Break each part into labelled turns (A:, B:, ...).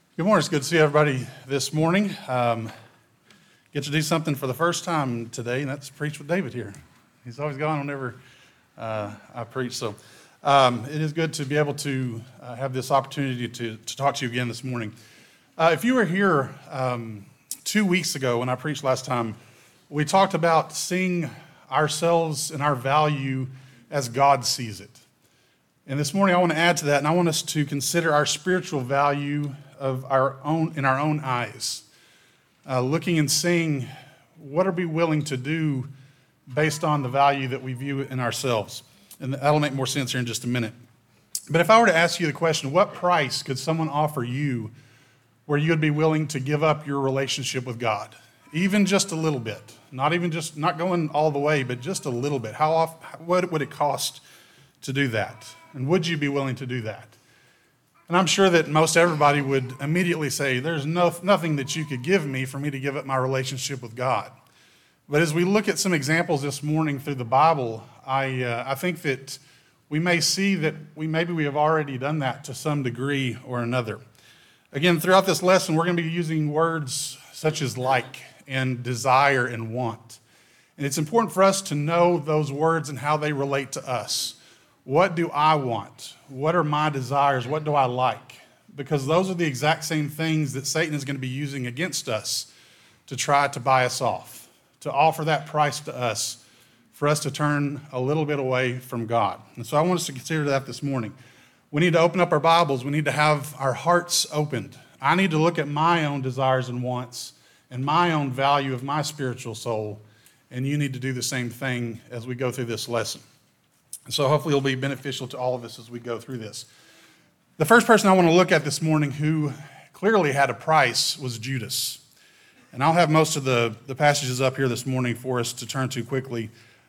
A: Good morning. It's good to see everybody this morning. Get to do something for the first time today, and that's preach with David here. He's always gone whenever I preach. So it is good to be able to have this opportunity to talk to you again this morning. If you were here 2 weeks ago when I preached last time, we talked about seeing ourselves and our value as God sees it. And this morning I want to add to that, and I want us to consider our spiritual value of our own in our own eyes, looking and seeing what are we willing to do based on the value that we view in ourselves. And that'll make more sense here in just a minute. But if I were to ask you the question, what price could someone offer you where you would be willing to give up your relationship with God? Even just a little bit, not going all the way, but just a little bit. What would it cost to do that? And would you be willing to do that? And I'm sure that most everybody would immediately say, there's nothing that you could give me for me to give up my relationship with God. But as we look at some examples this morning through the Bible, I think that we may see that we have already done that to some degree or another. Again, throughout this lesson, we're going to be using words such as like and desire and want. And it's important for us to know those words and how they relate to us. What do I want? What are my desires? What do I like? Because those are the exact same things that Satan is going to be using against us to try to buy us off, to offer that price to us, for us to turn a little bit away from God. And so I want us to consider that this morning. We need to open up our Bibles. We need to have our hearts opened. I need to look at my own desires and wants and my own value of my spiritual soul, and you need to do the same thing as we go through this lesson. So hopefully it'll be beneficial to all of us as we go through this. The first person I want to look at this morning who clearly had a price was Judas. And I'll have most of the passages up here this morning for us to turn to quickly.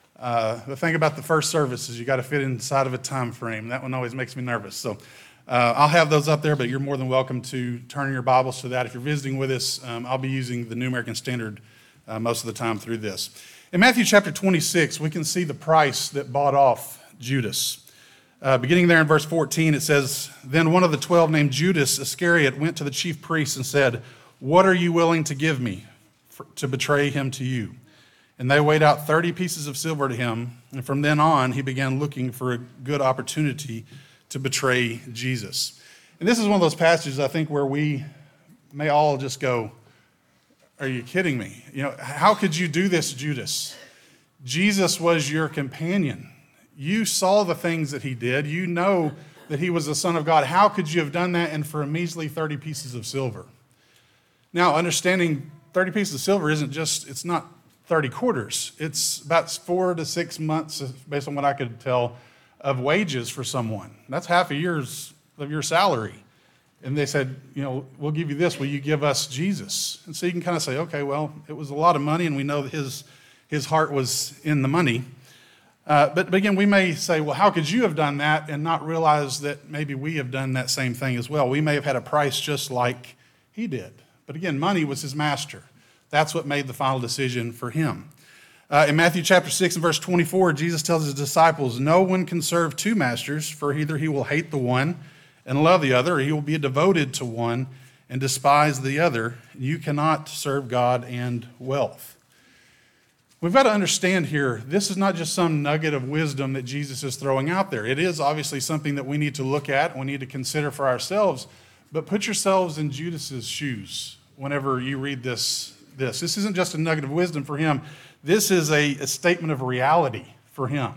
A: The thing about the first service is you got to fit inside of a time frame. That one always makes me nervous. So I'll have those up there, but you're more than welcome to turn your Bibles to that. If you're visiting with us, I'll be using the New American Standard most of the time through this. In Matthew chapter 26, we can see the price that bought off Judas. Beginning there in verse 14, it says, "Then one of the 12 named Judas Iscariot went to the chief priests and said, 'What are you willing to give me to betray him to you?' And they weighed out 30 pieces of silver to him, and from then on he began looking for a good opportunity to betray Jesus." And this is one of those passages, I think, where we may all just go, are you kidding me? How could you do this, Judas? Jesus was your companion. You saw the things that he did. You know that he was the Son of God. How could you have done that and for a measly 30 pieces of silver? Now, understanding 30 pieces of silver it's not 30 quarters. It's about 4 to 6 months, based on what I could tell, of wages for someone. That's half a year's of your salary. And they said, we'll give you this. Will you give us Jesus? And so you can kind of say, okay, well, it was a lot of money, and we know that his heart was in the money. But again, we may say, well, how could you have done that and not realize that maybe we have done that same thing as well? We may have had a price just like he did. But again, money was his master. That's what made the final decision for him. In Matthew chapter 6 and verse 24, Jesus tells his disciples, "No one can serve two masters, for either he will hate the one and love the other, or he will be devoted to one and despise the other. You cannot serve God and wealth." We've got to understand here, this is not just some nugget of wisdom that Jesus is throwing out there. It is obviously something that we need to look at, we need to consider for ourselves, but put yourselves in Judas's shoes whenever you read this. This isn't just a nugget of wisdom for him. This is a statement of reality for him.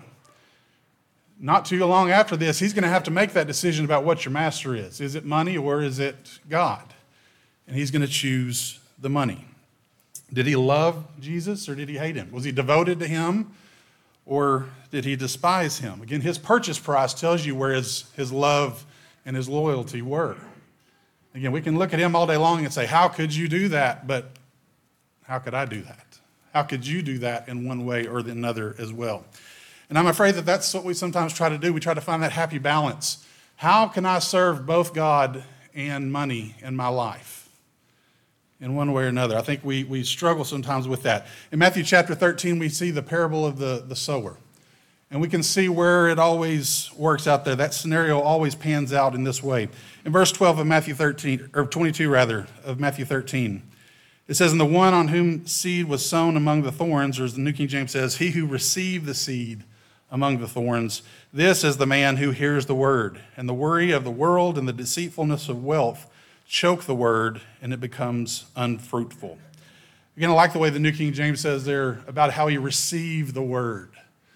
A: Not too long after this, he's going to have to make that decision about what your master is. Is it money or is it God? And he's going to choose the money. Did he love Jesus or did he hate him? Was he devoted to him or did he despise him? Again, his purchase price tells you where his love and his loyalty were. Again, we can look at him all day long and say, how could you do that? But how could I do that? How could you do that in one way or another as well? And I'm afraid that that's what we sometimes try to do. We try to find that happy balance. How can I serve both God and money in my life? In one way or another. I think we struggle sometimes with that. In Matthew chapter 13, we see the parable of the sower. And we can see where it always works out there. That scenario always pans out in this way. In verse 12 of Matthew 13, or 22 rather, of Matthew 13, it says, "And the one on whom seed was sown among the thorns," or as the New King James says, "he who received the seed among the thorns, this is the man who hears the word, and the worry of the world and the deceitfulness of wealth choke the word, and it becomes unfruitful." Again, I like the way the New King James says there about how he received the word.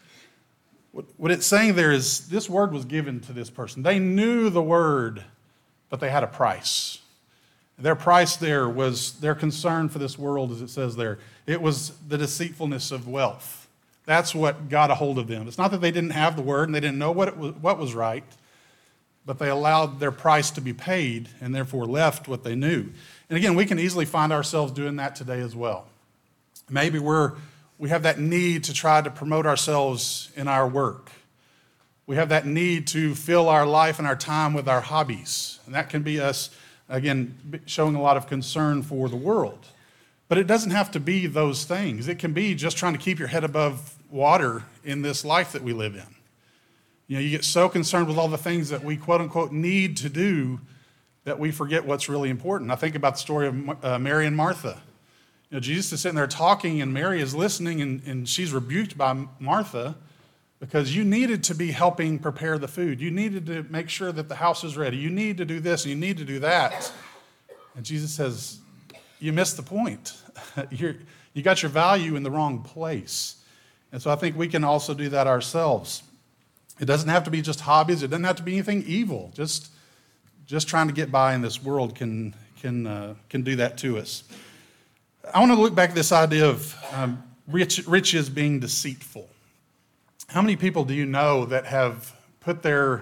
A: What it's saying there is this word was given to this person. They knew the word, but they had a price. Their price there was their concern for this world, as it says there. It was the deceitfulness of wealth. That's what got a hold of them. It's not that they didn't have the word and they didn't know what was right, but they allowed their price to be paid and therefore left what they knew. And again, we can easily find ourselves doing that today as well. Maybe we have that need to try to promote ourselves in our work. We have that need to fill our life and our time with our hobbies. And that can be us, again, showing a lot of concern for the world. But it doesn't have to be those things. It can be just trying to keep your head above water in this life that we live in. You know, you get so concerned with all the things that we quote unquote need to do that we forget what's really important. I think about the story of Mary and Martha. You know, Jesus is sitting there talking and Mary is listening and she's rebuked by Martha because you needed to be helping prepare the food. You needed to make sure that the house is ready. You need to do this and you need to do that. And Jesus says, you missed the point. You got your value in the wrong place. And so I think we can also do that ourselves. It doesn't have to be just hobbies. It doesn't have to be anything evil. Just trying to get by in this world can do that to us. I want to look back at this idea of riches being deceitful. How many people do you know that have put their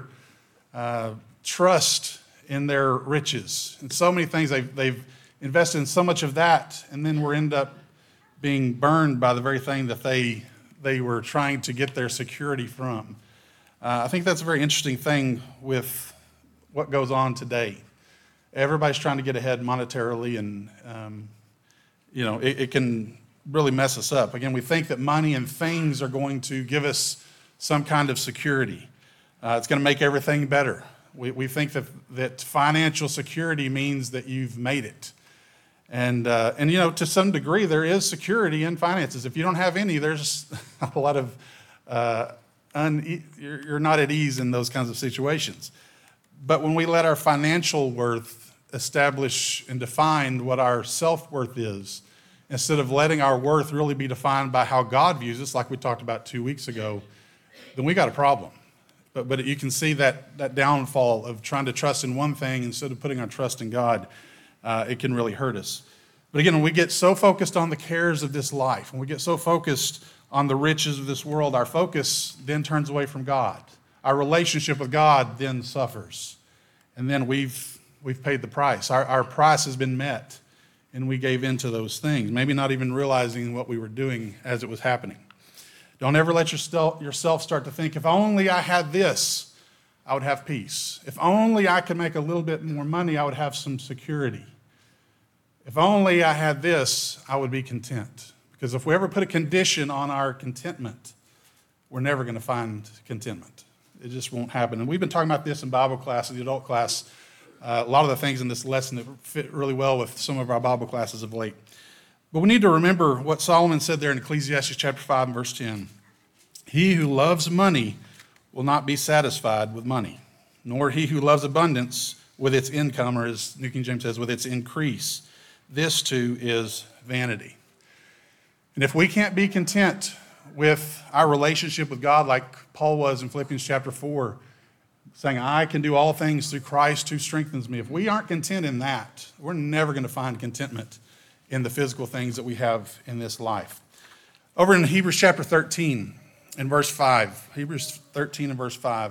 A: trust in their riches? And so many things, they've invested in so much of that, and then we end up being burned by the very thing that they were trying to get their security from. I think that's a very interesting thing with what goes on today. Everybody's trying to get ahead monetarily, and it can really mess us up. Again, we think that money and things are going to give us some kind of security. It's going to make everything better. We think that financial security means that you've made it. And to some degree, there is security in finances. If you don't have any, there's a lot of, you're not at ease in those kinds of situations. But when we let our financial worth establish and define what our self-worth is, instead of letting our worth really be defined by how God views us, like we talked about 2 weeks ago, then we got a problem. But you can see that downfall of trying to trust in one thing instead of putting our trust in God. It can really hurt us. But again, when we get so focused on the cares of this life, when we get so focused on the riches of this world, our focus then turns away from God. Our relationship with God then suffers. And then we've paid the price. Our price has been met, and we gave in to those things, maybe not even realizing what we were doing as it was happening. Don't ever let yourself start to think, if only I had this, I would have peace. If only I could make a little bit more money, I would have some security. If only I had this, I would be content. Because if we ever put a condition on our contentment, we're never going to find contentment. It just won't happen. And we've been talking about this in Bible class, in the adult class. A lot of the things in this lesson that fit really well with some of our Bible classes of late. But we need to remember what Solomon said there in Ecclesiastes chapter 5 and verse 10. He who loves money will not be satisfied with money, nor he who loves abundance with its income, or as New King James says, with its increase. This too is vanity. And if we can't be content with our relationship with God like Paul was in Philippians chapter 4, saying, I can do all things through Christ who strengthens me. If we aren't content in that, we're never going to find contentment in the physical things that we have in this life. Over in Hebrews chapter 13 and verse 5, Hebrews 13 and verse 5,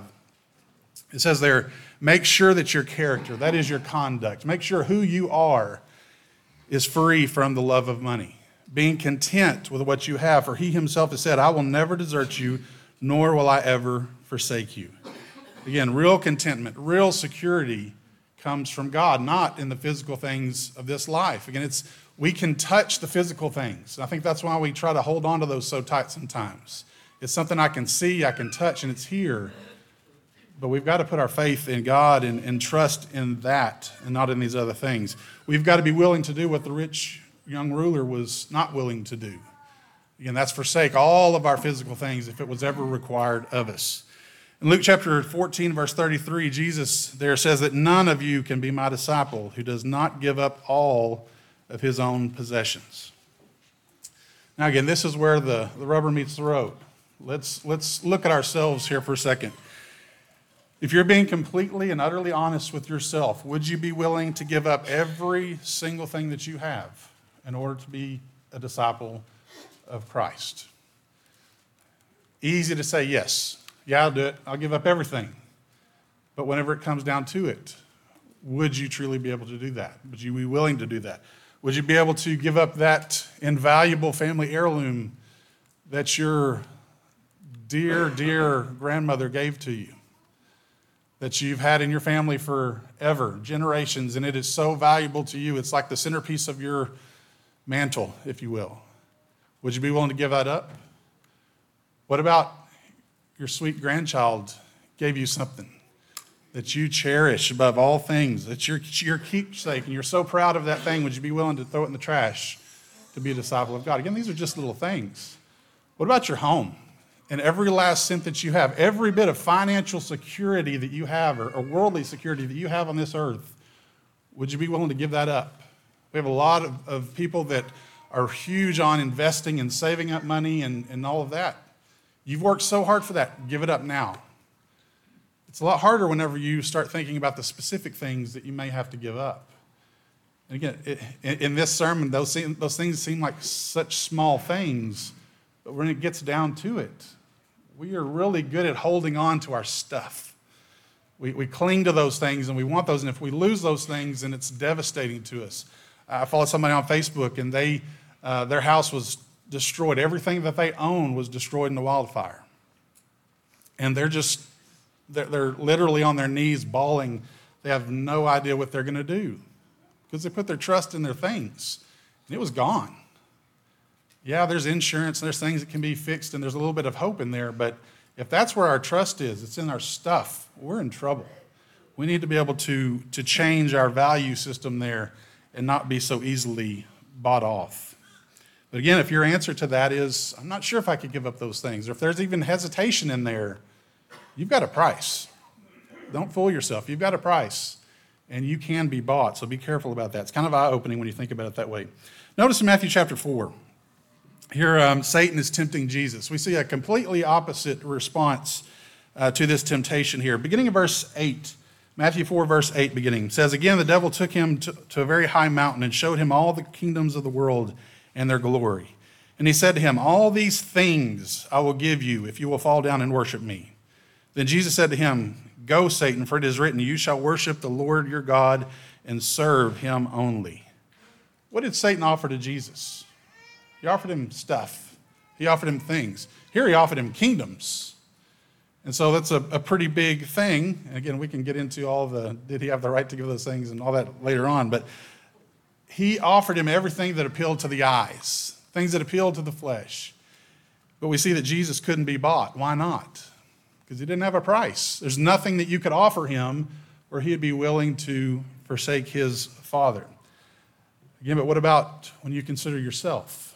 A: it says there, make sure that your character, that is your conduct, make sure who you are is free from the love of money, being content with what you have. For he himself has said, I will never desert you, nor will I ever forsake you. Again, real contentment, real security comes from God, not in the physical things of this life. Again, we can touch the physical things. I think that's why we try to hold on to those so tight sometimes. It's something I can see, I can touch, and it's here. But we've got to put our faith in God and trust in that and not in these other things. We've got to be willing to do what the rich young ruler was not willing to do. Again, that's forsake all of our physical things if it was ever required of us. In Luke chapter 14, verse 33, Jesus there says that none of you can be my disciple who does not give up all of his own possessions. Now again, this is where the rubber meets the road. Let's look at ourselves here for a second. If you're being completely and utterly honest with yourself, would you be willing to give up every single thing that you have in order to be a disciple of Christ? Easy to say yes. Yeah, I'll do it. I'll give up everything. But whenever it comes down to it, would you truly be able to do that? Would you be willing to do that? Would you be able to give up that invaluable family heirloom that your dear, dear grandmother gave to you, that you've had in your family forever, generations, and it is so valuable to you? It's like the centerpiece of your mantle, if you will. Would you be willing to give that up? What about your sweet grandchild gave you something that you cherish above all things, that's your keepsake, and you're so proud of that thing? Would you be willing to throw it in the trash to be a disciple of God? Again, these are just little things. What about your home and every last cent that you have, every bit of financial security that you have or worldly security that you have on this earth? Would you be willing to give that up? We have a lot of people that are huge on investing and saving up money and all of that. You've worked so hard for that. Give it up now. It's a lot harder whenever you start thinking about the specific things that you may have to give up. And again, in this sermon, those things seem like such small things, but when it gets down to it, we are really good at holding on to our stuff. We cling to those things and we want those, and if we lose those things, then it's devastating to us. I followed somebody on Facebook, and their house was destroyed. Everything that they own was destroyed in the wildfire. And they're literally on their knees bawling. They have no idea what they're going to do because they put their trust in their things, and it was gone. Yeah, there's insurance, and there's things that can be fixed, and there's a little bit of hope in there, but if that's where our trust is, it's in our stuff, we're in trouble. We need to be able to change our value system there and not be so easily bought off. But again, if your answer to that is, I'm not sure if I could give up those things, or if there's even hesitation in there, you've got a price. Don't fool yourself. You've got a price, and you can be bought, so be careful about that. It's kind of eye-opening when you think about it that way. Notice in Matthew chapter 4, here Satan is tempting Jesus. We see a completely opposite response to this temptation here. Beginning of verse 8, Matthew 4, verse 8 beginning, says, "Again, the devil took him to a very high mountain and showed him all the kingdoms of the world and their glory. And he said to him, 'All these things I will give you if you will fall down and worship me.' Then Jesus said to him, 'Go, Satan, for it is written, you shall worship the Lord your God and serve him only.'" What did Satan offer to Jesus? He offered him stuff. He offered him things. Here he offered him kingdoms. And so that's a pretty big thing. And again, we can get into did he have the right to give those things and all that later on. But he offered him everything that appealed to the eyes, things that appealed to the flesh. But we see that Jesus couldn't be bought. Why not? Because he didn't have a price. There's nothing that you could offer him where he'd be willing to forsake his Father. Again, but what about when you consider yourself?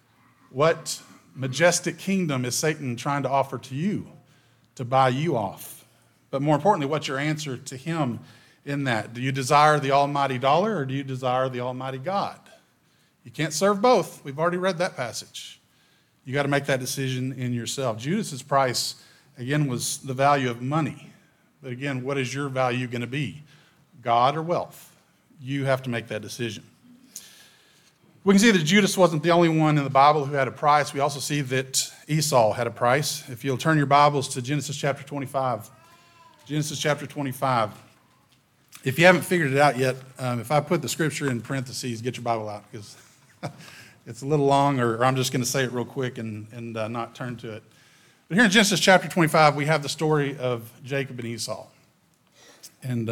A: What majestic kingdom is Satan trying to offer to you to buy you off? But more importantly, what's your answer to him in that? Do you desire the almighty dollar, or do you desire the almighty God? You can't serve both. We've already read that passage. You got to make that decision in yourself. Judas's price, again, was the value of money. But again, what is your value going to be? God or wealth? You have to make that decision. We can see that Judas wasn't the only one in the Bible who had a price. We also see that Esau had a price. If you'll turn your Bibles to Genesis chapter 25. Genesis chapter 25. If you haven't figured it out yet, if I put the scripture in parentheses, get your Bible out, because it's a little long, or I'm just going to say it real quick and not turn to it. But here in Genesis chapter 25, we have the story of Jacob and Esau. And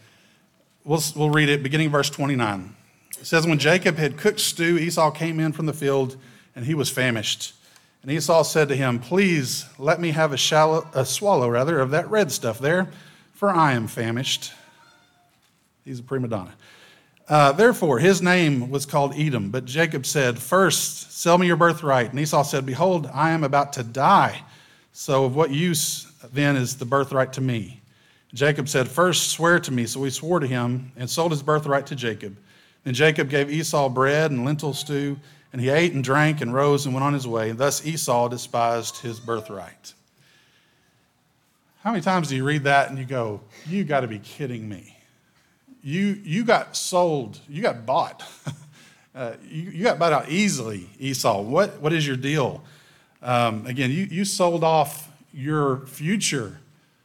A: we'll read it beginning verse 29. It says, "When Jacob had cooked stew, Esau came in from the field, and he was famished. And Esau said to him, "Please let me have a swallow of that red stuff there, for I am famished." He's a prima donna. Therefore, his name was called Edom. But Jacob said, "First, sell me your birthright." And Esau said, "Behold, I am about to die. So of what use then is the birthright to me?" Jacob said, "First, swear to me." So he swore to him and sold his birthright to Jacob. Then Jacob gave Esau bread and lentil stew, and he ate and drank and rose and went on his way. And thus Esau despised his birthright. How many times do you read that and you go, "You got to be kidding me. You got sold, you got bought. You got bought out easily, Esau. What is your deal?" Again, you sold off your future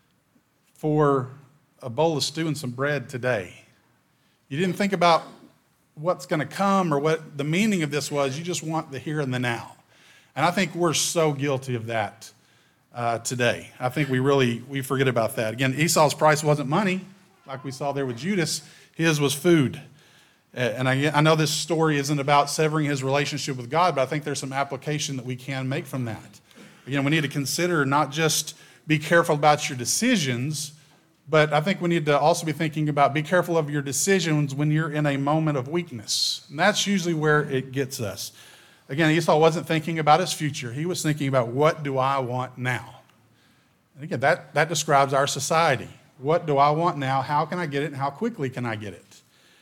A: for a bowl of stew and some bread today. You didn't think about what's going to come or what the meaning of this was. You just want the here and the now. And I think we're so guilty of that today. I think we forget about that. Again, Esau's price wasn't money, like we saw there with Judas. His was food. And I know this story isn't about severing his relationship with God, but I think there's some application that we can make from that. Again, we need to consider not just be careful about your decisions, but I think we need to also be thinking about be careful of your decisions when you're in a moment of weakness. And that's usually where it gets us. Again, Esau wasn't thinking about his future. He was thinking about, what do I want now? And again, that describes our society. What do I want now? How can I get it? And how quickly can I get it?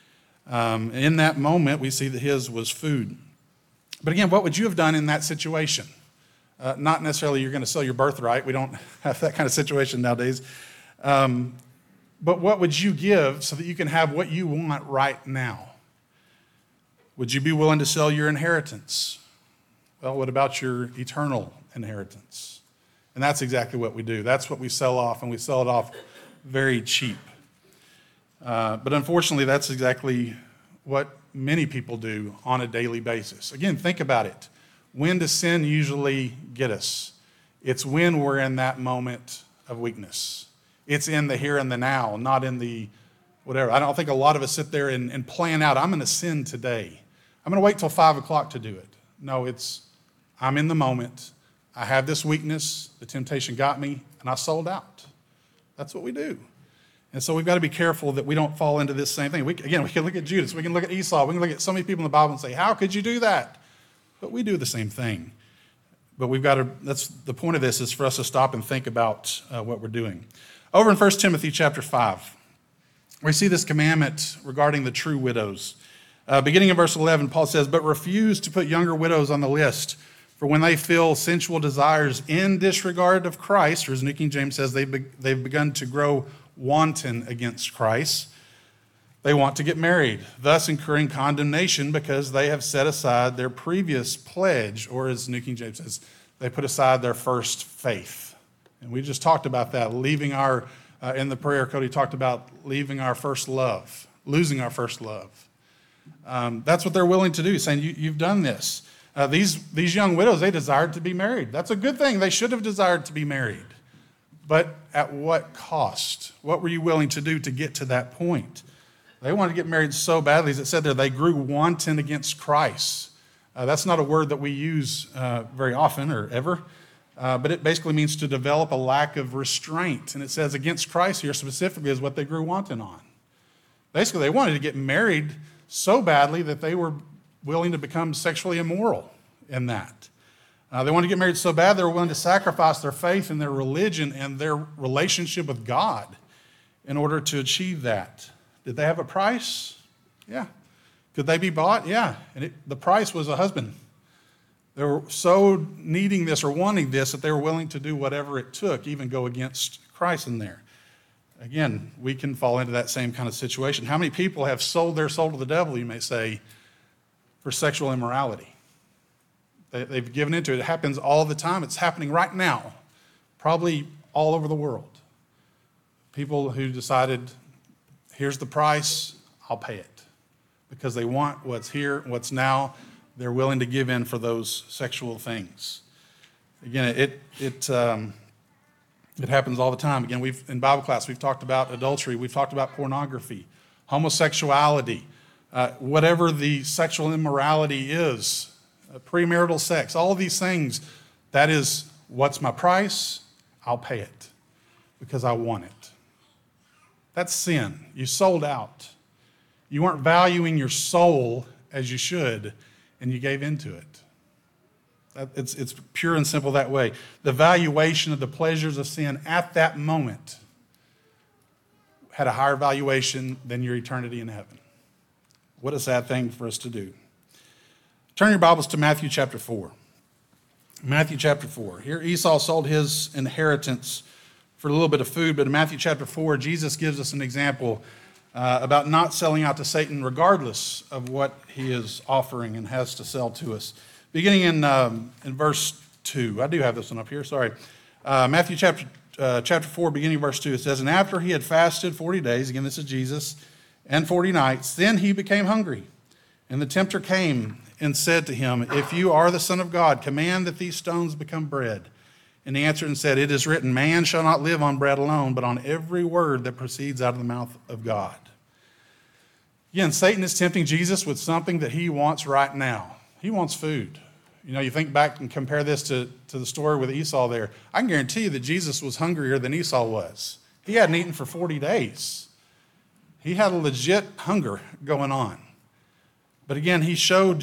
A: In that moment, we see that his was food. But again, what would you have done in that situation? Not necessarily you're going to sell your birthright. We don't have that kind of situation nowadays. But what would you give so that you can have what you want right now? Would you be willing to sell your inheritance? Well, what about your eternal inheritance? And that's exactly what we do. That's what we sell off, and we sell it off very cheap. But unfortunately, that's exactly what many people do on a daily basis. Again, think about it. When does sin usually get us? It's when we're in that moment of weakness. It's in the here and the now, not in the whatever. I don't think a lot of us sit there and plan out, I'm going to sin today. I'm going to wait till 5 o'clock to do it. No, I'm in the moment. I have this weakness. The temptation got me, and I sold out. That's what we do. And so we've got to be careful that we don't fall into this same thing. We can look at Judas. We can look at Esau. We can look at so many people in the Bible and say, how could you do that? But we do the same thing. But that's the point of this, is for us to stop and think about what we're doing. Over in 1 Timothy chapter 5, we see this commandment regarding the true widows. Beginning in verse 11, Paul says, "But refuse to put younger widows on the list, for when they feel sensual desires in disregard of Christ," or as New King James says, they've begun to grow wanton against Christ, they want to get married, thus incurring condemnation because they have set aside their previous pledge, or as New King James says, they put aside their first faith. And we just talked about that, leaving in the prayer, Cody talked about leaving our first love, losing our first love. That's what they're willing to do, saying, you've done this. These young widows, they desired to be married. That's a good thing. They should have desired to be married. But at what cost? What were you willing to do to get to that point? They wanted to get married so badly, as it said there, they grew wanton against Christ. That's not a word that we use very often or ever, but it basically means to develop a lack of restraint. And it says against Christ here specifically is what they grew wanton on. Basically, they wanted to get married so badly that they were willing to become sexually immoral in that. They wanted to get married so bad they were willing to sacrifice their faith and their religion and their relationship with God in order to achieve that. Did they have a price? Yeah. Could they be bought? Yeah. And the price was a husband. They were so needing this or wanting this that they were willing to do whatever it took, even go against Christ in there. Again, we can fall into that same kind of situation. How many people have sold their soul to the devil, you may say, for sexual immorality? They've given into it. It happens all the time. It's happening right now, probably all over the world. People who decided, here's the price, I'll pay it. Because they want what's here, what's now. They're willing to give in for those sexual things. Again, it happens all the time. Again, in Bible class, we've talked about adultery. We've talked about pornography, homosexuality, whatever the sexual immorality is, premarital sex, all these things, That is, what's my price? I'll pay it because I want it. That's sin. You sold out. You weren't valuing your soul as you should, and you gave into it. It's pure and simple that way. The valuation of the pleasures of sin at that moment had a higher valuation than your eternity in heaven. What a sad thing for us to do. Turn your Bibles to Matthew chapter 4. Matthew chapter 4. Here Esau sold his inheritance for a little bit of food, but in Matthew chapter 4, Jesus gives us an example about not selling out to Satan regardless of what he is offering and has to sell to us. Beginning in verse 2. I do have this one up here, sorry. Matthew chapter 4, beginning verse 2, it says, "And after he had fasted 40 days," again this is Jesus, "and 40 nights, then he became hungry. And the tempter came and said to him, 'If you are the Son of God, command that these stones become bread.' And he answered and said, 'It is written, man shall not live on bread alone, but on every word that proceeds out of the mouth of God.'" Again, Satan is tempting Jesus with something that he wants right now. He wants food. You know, you think back and compare this to the story with Esau there. I can guarantee you that Jesus was hungrier than Esau was. He hadn't eaten for 40 days. He had a legit hunger going on. But again, he showed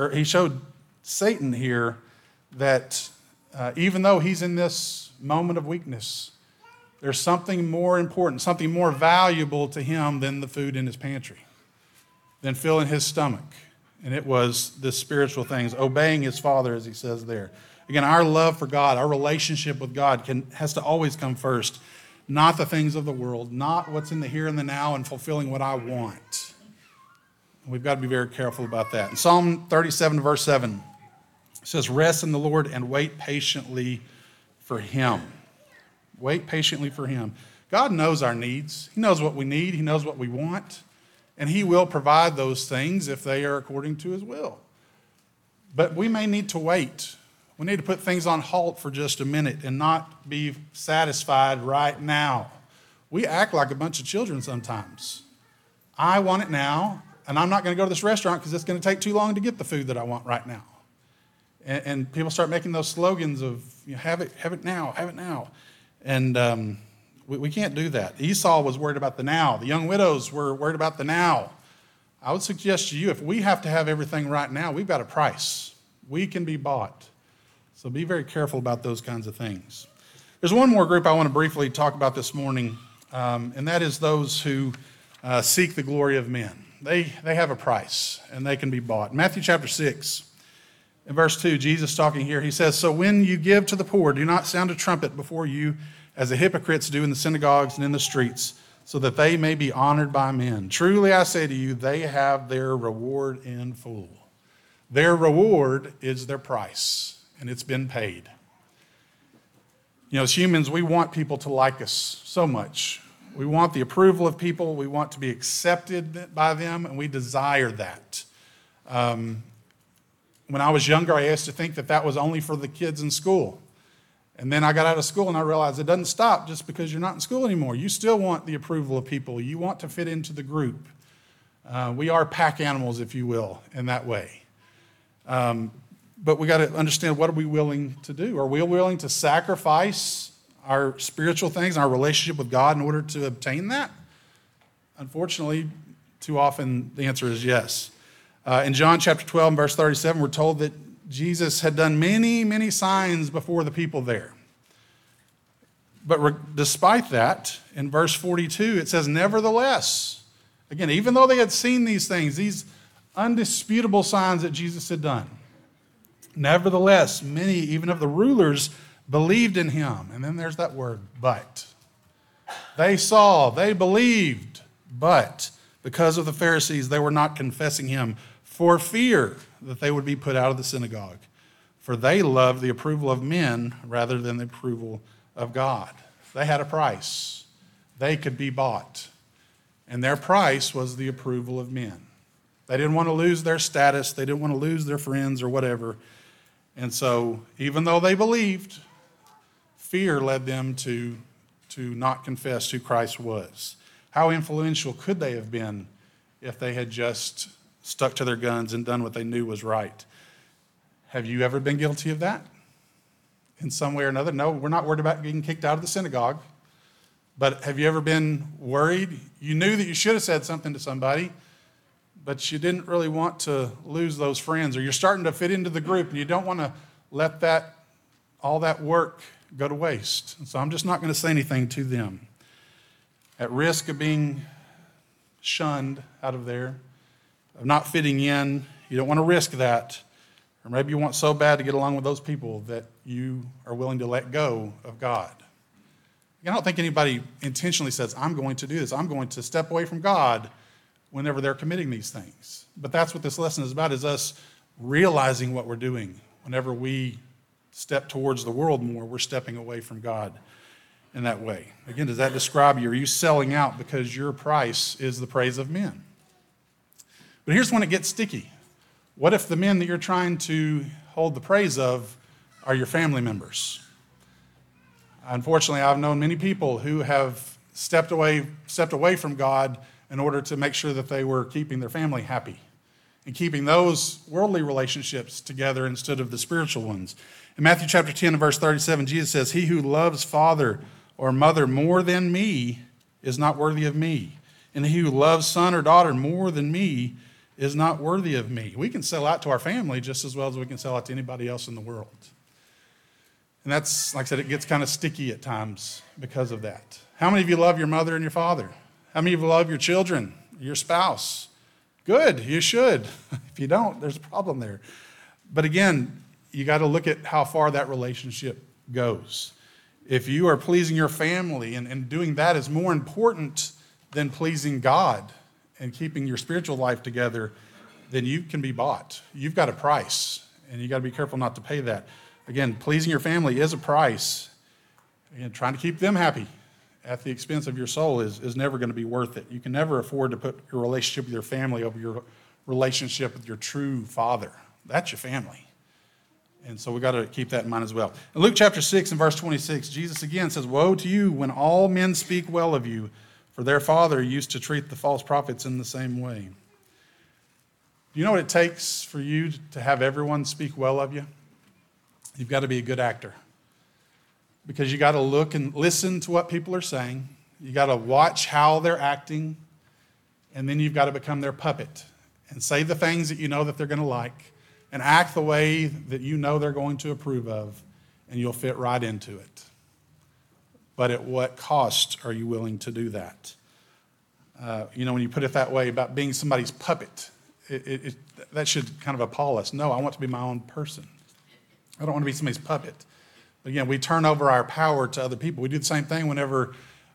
A: Satan here that even though he's in this moment of weakness, there's something more important, something more valuable to him than the food in his pantry, than filling his stomach. And it was the spiritual things, obeying his Father, as he says there. Again, our love for God, our relationship with God has to always come first, not the things of the world, not what's in the here and the now and fulfilling what I want. We've got to be very careful about that. In Psalm 37, verse 7, it says, "Rest in the Lord and wait patiently for him." Wait patiently for him. God knows our needs. He knows what we need. He knows what we want. And he will provide those things if they are according to his will. But we may need to wait. We need to put things on halt for just a minute and not be satisfied right now. We act like a bunch of children sometimes. I want it now, and I'm not going to go to this restaurant because it's going to take too long to get the food that I want right now. And people start making those slogans of, you know, have it now, have it now. And we can't do that. Esau was worried about the now. The young widows were worried about the now. I would suggest to you, if we have to have everything right now, we've got a price. We can be bought. So be very careful about those kinds of things. There's one more group I want to briefly talk about this morning, and that is those who seek the glory of men. They have a price, and they can be bought. Matthew chapter 6, in verse 2, Jesus talking here, he says, "So when you give to the poor, do not sound a trumpet before you, as the hypocrites do in the synagogues and in the streets, so that they may be honored by men. Truly I say to you, they have their reward in full." Their reward is their price, and it's been paid. You know, as humans, we want people to like us so much. We want the approval of people. We want to be accepted by them, and we desire that. When I was younger, I used to think that was only for the kids in school. And then I got out of school and I realized it doesn't stop just because you're not in school anymore. You still want the approval of people. You want to fit into the group. We are pack animals, if you will, in that way. But we got to understand, what are we willing to do? Are we willing to sacrifice our spiritual things, our relationship with God in order to obtain that? Unfortunately, too often the answer is yes. In John chapter 12, verse 37, we're told that Jesus had done many, many signs before the people there. But despite that, in verse 42, it says, "Nevertheless," again, even though they had seen these things, these undisputable signs that Jesus had done, "Nevertheless, many, even of the rulers, believed in him." And then there's that word, but. They saw, they believed, but because of the Pharisees, they were not confessing him for fear that they would be put out of the synagogue. For they loved the approval of men rather than the approval of God. They had a price. They could be bought. And their price was the approval of men. They didn't want to lose their status. They didn't want to lose their friends or whatever. And so, even though they believed, fear led them to not confess who Christ was. How influential could they have been if they had just stuck to their guns and done what they knew was right? Have you ever been guilty of that? in some way or another. No, we're not worried about getting kicked out of the synagogue. But have you ever been worried? You knew that you should have said something to somebody, but you didn't really want to lose those friends, or you're starting to fit into the group and you don't want to let all that work go to waste. And so I'm just not going to say anything to them. At risk of being shunned out of there, of not fitting in, you don't want to risk that. Or maybe you want so bad to get along with those people that you are willing to let go of God. I don't think anybody intentionally says, I'm going to do this. I'm going to step away from God whenever they're committing these things. But that's what this lesson is about, is us realizing what we're doing. Whenever we step towards the world more, we're stepping away from God in that way. Again, does that describe you? Are you selling out because your price is the praise of men? But here's when it gets sticky. What if the men that you're trying to hold the praise of are your family members? Unfortunately, I've known many people who have stepped away from God in order to make sure that they were keeping their family happy and keeping those worldly relationships together instead of the spiritual ones. In Matthew chapter 10 and verse 37, Jesus says, "He who loves father or mother more than me is not worthy of me. And he who loves son or daughter more than me is not worthy of me." We can sell out to our family just as well as we can sell out to anybody else in the world. And that's, like I said, it gets kind of sticky at times because of that. How many of you love your mother and your father? How many of you love your children, your spouse? Good, you should. If you don't, there's a problem there. But again, you got to look at how far that relationship goes. If you are pleasing your family and doing that is more important than pleasing God and keeping your spiritual life together, then you can be bought. You've got a price, and you got to be careful not to pay that. Again, pleasing your family is a price. Again, trying to keep them happy at the expense of your soul is never going to be worth it. You can never afford to put your relationship with your family over your relationship with your true father. That's your family. And so we've got to keep that in mind as well. In Luke chapter 6 and verse 26, Jesus again says, "Woe to you when all men speak well of you, for their father used to treat the false prophets in the same way." Do you know what it takes for you to have everyone speak well of you? You've got to be a good actor, because you got to look and listen to what people are saying. You got to watch how they're acting, and then you've got to become their puppet and say the things that you know that they're going to like and act the way that you know they're going to approve of, and you'll fit right into it. But at what cost are you willing to do that? When you put it that way about being somebody's puppet, that should kind of appall us. No, I want to be my own person. I don't want to be somebody's puppet. But again, we turn over our power to other people. We do the same thing whenever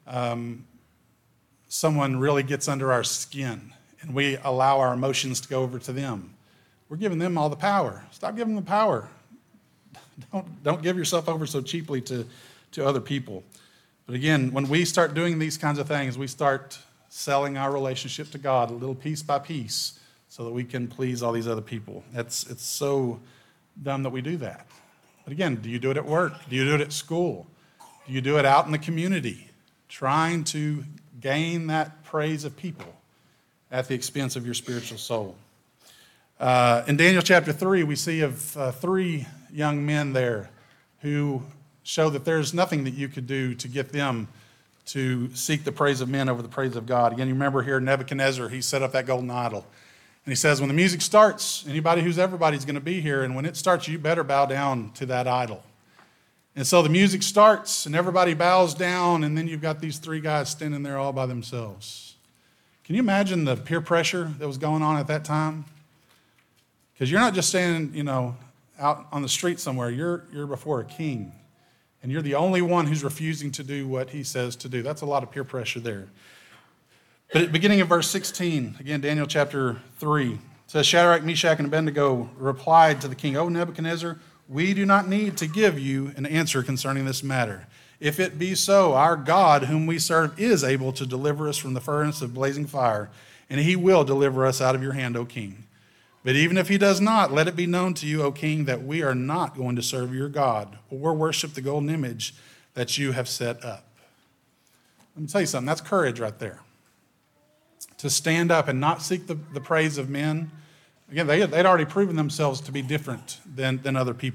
A: someone really gets under our skin and we allow our emotions to go over to them. We're giving them all the power. Stop giving them the power. Don't give yourself over so cheaply to other people. But again, when we start doing these kinds of things, we start selling our relationship to God a little piece by piece so that we can please all these other people. It's so dumb that we do that. But again, do you do it at work? Do you do it at school? Do you do it out in the community, trying to gain that praise of people at the expense of your spiritual soul? In Daniel chapter 3, we see of 3 young men there who show that there's nothing that you could do to get them to seek the praise of men over the praise of God. Again, you remember here Nebuchadnezzar, he set up that golden idol. And he says, when the music starts, everybody's going to be here, and when it starts, you better bow down to that idol. And so the music starts, and everybody bows down, and then you've got these 3 guys standing there all by themselves. Can you imagine the peer pressure that was going on at that time? Because you're not just standing, out on the street somewhere. You're before a king, and you're the only one who's refusing to do what he says to do. That's a lot of peer pressure there. But at the beginning of verse 16, again, Daniel chapter 3, says, "Shadrach, Meshach, and Abednego replied to the king, 'O Nebuchadnezzar, we do not need to give you an answer concerning this matter. If it be so, our God, whom we serve, is able to deliver us from the furnace of blazing fire, and he will deliver us out of your hand, O king. But even if he does not, let it be known to you, O king, that we are not going to serve your God or worship the golden image that you have set up.'" Let me tell you something. That's courage right there. To stand up and not seek the praise of men. Again, they'd already proven themselves to be different than other people.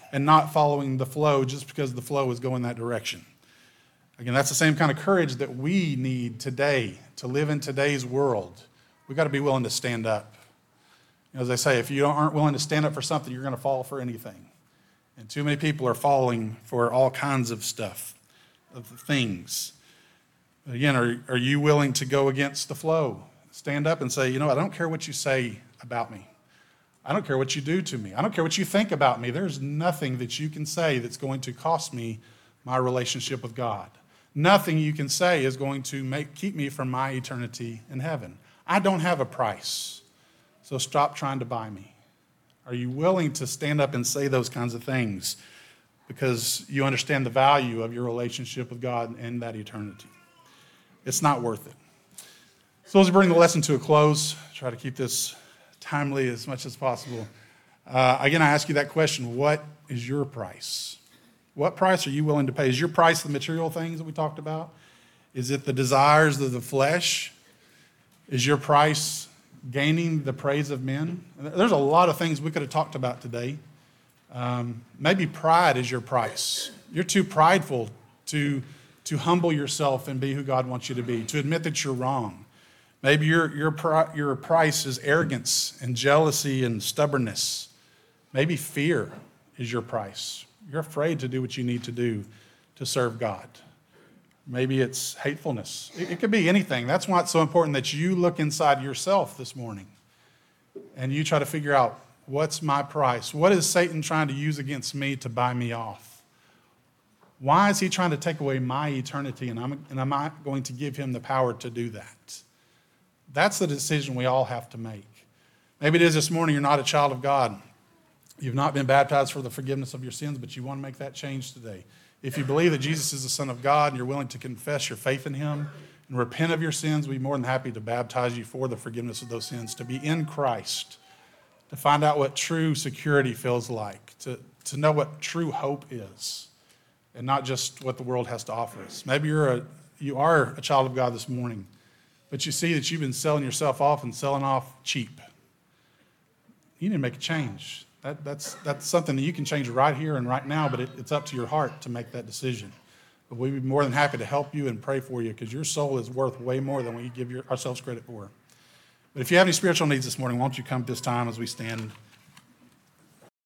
A: and not following the flow just because the flow is going that direction. Again, that's the same kind of courage that we need today to live in today's world. We've got to be willing to stand up. As they say, if you aren't willing to stand up for something, you're going to fall for anything. And too many people are falling for all kinds of stuff, of things. Again, are you willing to go against the flow? Stand up and say, I don't care what you say about me. I don't care what you do to me. I don't care what you think about me. There's nothing that you can say that's going to cost me my relationship with God. Nothing you can say is going to keep me from my eternity in heaven. I don't have a price, so stop trying to buy me. Are you willing to stand up and say those kinds of things because you understand the value of your relationship with God and that eternity? It's not worth it. So as we bring the lesson to a close, try to keep this timely as much as possible. Again, I ask you that question, what is your price? What price are you willing to pay? Is your price the material things that we talked about? Is it the desires of the flesh? Is your price gaining the praise of men? There's a lot of things we could have talked about today. Maybe pride is your price. You're too prideful to humble yourself and be who God wants you to be, to admit that you're wrong. Maybe your price is arrogance and jealousy and stubbornness. Maybe fear is your price. You're afraid to do what you need to do to serve God. Maybe it's hatefulness. It could be anything. That's why it's so important that you look inside yourself this morning and you try to figure out, what's my price? What is Satan trying to use against me to buy me off? Why is he trying to take away my eternity, and am I going to give him the power to do that? That's the decision we all have to make. Maybe it is this morning you're not a child of God. You've not been baptized for the forgiveness of your sins, but you want to make that change today. If you believe that Jesus is the Son of God and you're willing to confess your faith in him and repent of your sins, we'd be more than happy to baptize you for the forgiveness of those sins, to be in Christ, to find out what true security feels like, to know what true hope is, and not just what the world has to offer us. Maybe you are a child of God this morning, but you see that you've been selling yourself off and selling off cheap. You need to make a change. That's something that you can change right here and right now, but it's up to your heart to make that decision. But we'd be more than happy to help you and pray for you, because your soul is worth way more than we give ourselves credit for. But if you have any spiritual needs this morning, why don't you come at this time as we stand